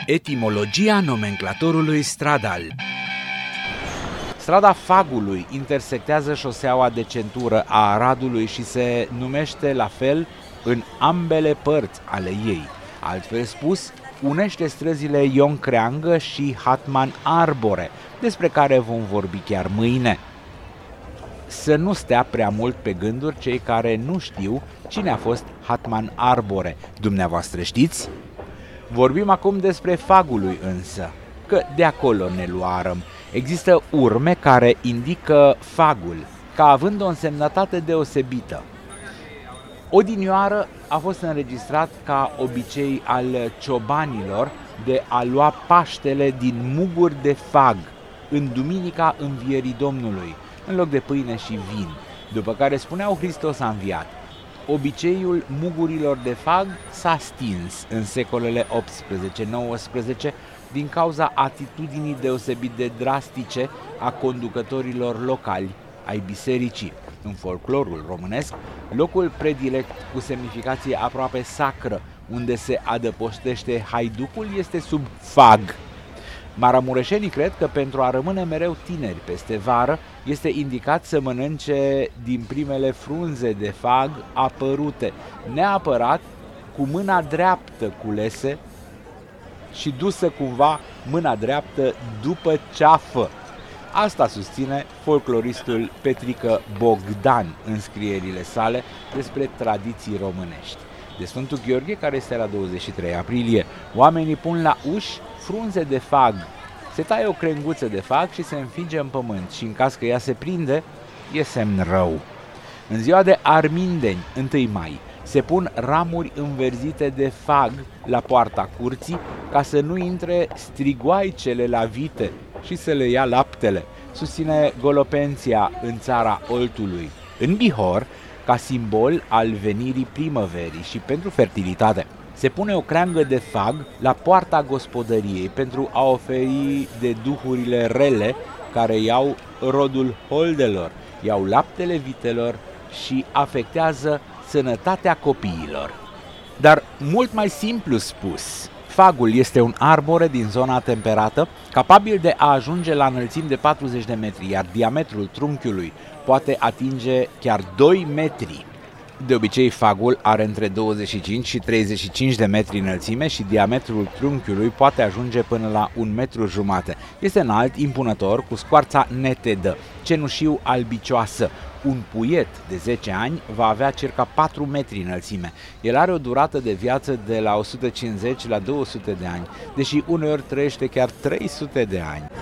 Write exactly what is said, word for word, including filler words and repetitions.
Etimologia nomenclatorului stradal. Strada Fagului intersectează șoseaua de centură a Aradului și se numește la fel în ambele părți ale ei. Altfel spus, unește străzile Ion Creangă și Hatman Arbore, despre care vom vorbi chiar mâine. Să nu stea prea mult pe gânduri cei care nu știu cine a fost Hatman Arbore. Dumneavoastră știți? Vorbim acum despre Fagului însă, că de acolo ne luarăm. Există urme care indică Fagul ca având o însemnătate deosebită. Odinioară a fost înregistrat ca obicei al ciobanilor de a lua Paștele din muguri de fag în duminica Învierii Domnului, în loc de pâine și vin, după care spuneau Hristos a înviat. Obiceiul mugurilor de fag s-a stins în secolele optsprezece nouăsprezece din cauza atitudinii deosebit de drastice a conducătorilor locali ai bisericii. În folclorul românesc, locul predilect cu semnificație aproape sacră, unde se adăpostește haiducul, este sub fag. Maramureșenii cred că pentru a rămâne mereu tineri peste vară, este indicat să mănânce din primele frunze de fag apărute, neapărat cu mâna dreaptă culese și dusă cumva mâna dreaptă după ceafă. Asta susține folcloristul Petrică Bogdan în scrierile sale despre tradiții românești. De Sfântul Gheorghe, care este la douăzeci și trei aprilie, oamenii pun la uși frunze de fag. Se taie o crenguță de fag și se înfinge în pământ și în caz că ea se prinde, e semn rău. În ziua de Armindeni, întâi mai, se pun ramuri înverzite de fag la poarta curții ca să nu intre strigoaicele la vite și să le ia laptele, susține Golopenția în țara Oltului. În Bihor, ca simbol al venirii primăverii și pentru fertilitate, se pune o creangă de fag la poarta gospodăriei pentru a oferi de duhurile rele care iau rodul holdelor, iau laptele vitelor și afectează sănătatea copiilor. Dar mult mai simplu spus, fagul este un arbore din zona temperată, capabil de a ajunge la înălțimi de patruzeci de metri, iar diametrul trunchiului poate atinge chiar doi metri. De obicei, fagul are între douăzeci și cinci și treizeci și cinci de metri înălțime și diametrul trunchiului poate ajunge până la un metru jumate. Este înalt, impunător, cu scoarța netedă, cenușiu albicioasă. Un puiet de zece ani va avea circa patru metri înălțime. El are o durată de viață de la o sută cincizeci la două sute de ani, deși uneori trăiește chiar trei sute de ani.